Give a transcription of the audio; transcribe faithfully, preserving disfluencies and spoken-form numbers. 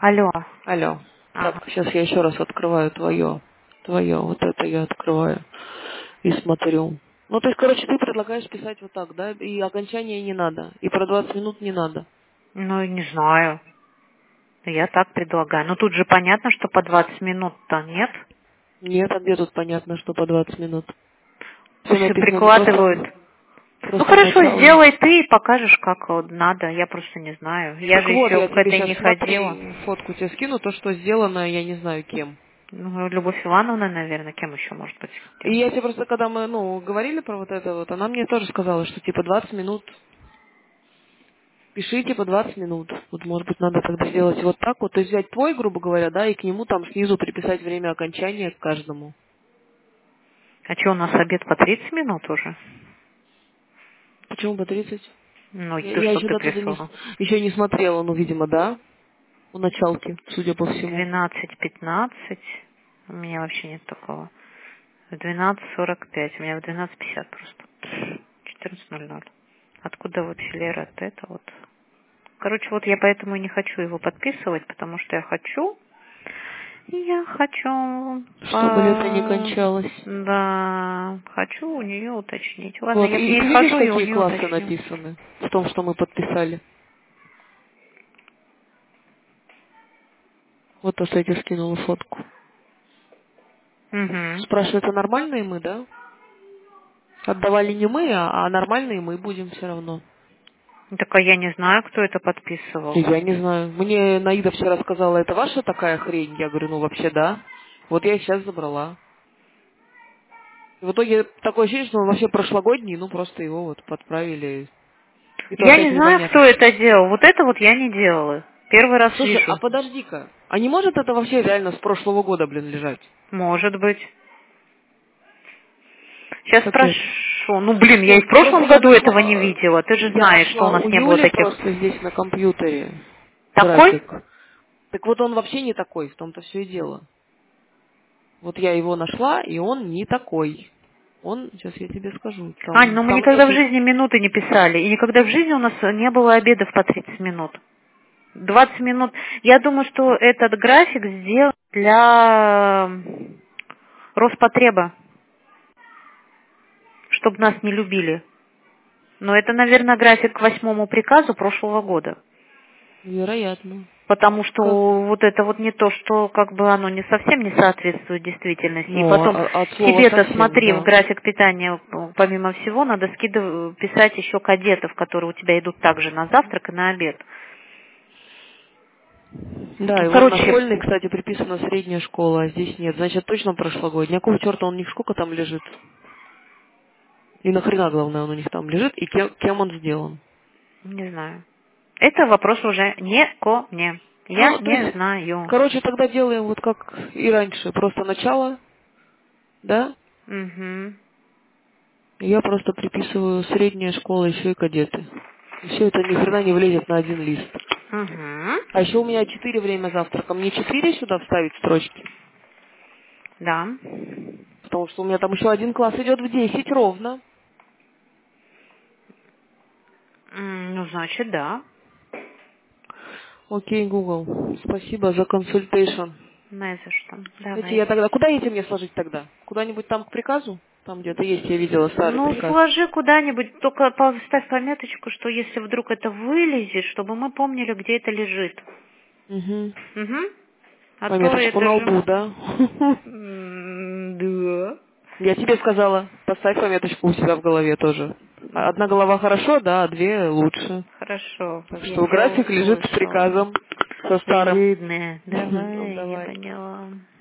Алло. Алло. Ага. Так, сейчас я еще раз открываю твое. Твое, вот это я открываю и смотрю. Ну, то есть, короче, ты предлагаешь писать вот так, да? И окончания не надо. И про двадцать минут не надо. Ну, не знаю. Я так предлагаю. Но тут же понятно, что по двадцать минут-то нет. Нет, а где тут понятно, что по двадцать минут? Все Пусть написано прикладывают. просто, Ну просто хорошо, начало. сделай ты и покажешь, как вот надо. Я просто не знаю. Я Так же вот, еще я к тебе этой сейчас не ходила. смотри, фотку тебе скину, то, что сделано, я не знаю кем. Ну, Любовь Ивановна, наверное, кем еще может быть И сделано? я тебе просто, когда мы, ну, говорили про вот это вот, она мне тоже сказала, что типа двадцать минут. Пишите по двадцать минут. Вот, может быть, надо тогда сделать вот так вот. То есть взять твой, грубо говоря, да, и к нему там снизу приписать время окончания к каждому. А что, у нас обед по тридцать минут уже? Почему по тридцать? Ну, Я, ты я что еще ты до туда не, прислала? с- еще не смотрела, ну, видимо, да, у началки, судя по всему. двенадцать пятнадцать. У меня вообще нет такого. В двенадцать сорок пять. У меня в двенадцать пятьдесят просто. четырнадцать ноль ноль. Откуда вот филер от это вот? Короче, вот я поэтому и не хочу его подписывать, потому что я хочу, я хочу, Чтобы лето не по- кончалось. да, хочу у нее уточнить. Ладно, Вот, я к и ней ты видишь, схожу и у какие нее классы уточню. написаны в том, что мы подписали? Вот то, что я тебе скинула фотку. Угу. Спрашивается, нормальные мы, да? Отдавали не мы, а, а нормальные мы будем все равно. Так а я не знаю, кто это подписывал. Я не знаю. Мне Наида вчера сказала, это ваша такая хрень? Я говорю, ну вообще да. Вот я сейчас забрала. И в итоге такое ощущение, что он вообще прошлогодний, ну просто его вот подправили. И то Я опять не знаю, непонятно. кто это делал. Вот это вот я не делала. Первый раз Слушай, а вижу. подожди-ка. А не может это вообще реально с прошлого года, блин, лежать? Может быть. Сейчас Капец. спрошу. Ну, блин, я Нет, и в просто прошлом я году этого не нашла, видела. Ты же я знаешь, что у нашла нас у не было Юли таких. просто здесь на компьютере Такой? график. Так вот он вообще не такой, в том-то все и дело. Вот я его нашла, и он не такой. Он, сейчас я тебе скажу, Ань, там, ну мы там никогда в нету... жизни минуты не писали. И никогда в жизни у нас не было обедов по тридцать минут. двадцать минут. Я думаю, что этот график сделан для Роспотреба, чтобы нас не любили. Но это, наверное, график к восьмому приказу прошлого года. Вероятно. Потому что Как? вот это вот не то, что как бы оно не совсем не соответствует действительности. И Ну, потом а- от слова себе-то совсем, смотри, в да. график питания, помимо всего, надо скидывать, писать еще кадетов, которые у тебя идут также на завтрак и на обед. Да, и вон на Короче, школьной, кстати, приписана средняя школа, а здесь нет. Значит, точно прошлогодний. Какого черта он у них сколько там лежит? И нахрена, главное, он у них там лежит, и кем, кем он сделан? не знаю. Это вопрос уже не ко мне. Я Ну, то не есть, знаю. короче, тогда делаем вот как и раньше. Просто начало, да? Угу. И я просто приписываю средняя школа, еще и кадеты. И все это ни хрена не влезет на один лист. Угу. А еще у меня четыре время завтрака. Мне четыре сюда вставить строчки? Да. Потому что у меня там еще один класс идет в десять ровно. М, Ну, значит, да. Окей, Google. Спасибо за консультейшн. Не за что. Эти я Давай. тогда... Куда эти мне сложить тогда? Куда-нибудь там к приказу? Там где-то есть, я видела старый Ну, приказ. сложи куда-нибудь, только поставь пометочку, что если вдруг это вылезет, чтобы мы помнили, где это лежит. Угу. Угу. А то Пометочку это на же... лбу, да? М, Да. Я тебе сказала, поставь пометочку у себя в голове тоже. Одна голова хорошо, да, а две лучше. Хорошо, Так я что тебя график лежит с услышала. приказом, со старым. Ладно, Ну, давай, я давай. поняла.